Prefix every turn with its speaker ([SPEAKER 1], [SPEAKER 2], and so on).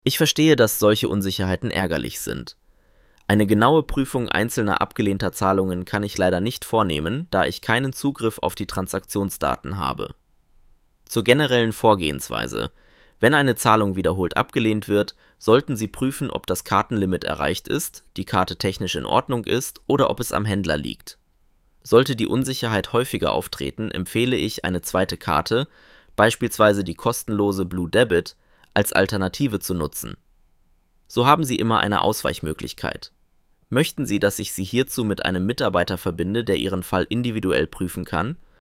[SPEAKER 1] Ich verstehe, dass solche Unsicherheiten ärgerlich sind. Eine genaue Prüfung einzelner abgelehnter Zahlungen kann ich leider nicht vornehmen, da ich keinen Zugriff auf die Transaktionsdaten habe. Zur generellen Vorgehensweise: Wenn eine Zahlung wiederholt abgelehnt wird, sollten Sie prüfen, ob das Kartenlimit erreicht ist, die Karte technisch in Ordnung ist oder ob es am Händler liegt. Sollte die Unsicherheit häufiger auftreten, empfehle ich eine zweite Karte, beispielsweise die kostenlose Blue Debit, als Alternative zu nutzen. So haben Sie immer eine Ausweichmöglichkeit. Möchten Sie, dass ich Sie hierzu mit einem Mitarbeiter verbinde, der Ihren Fall individuell prüfen kann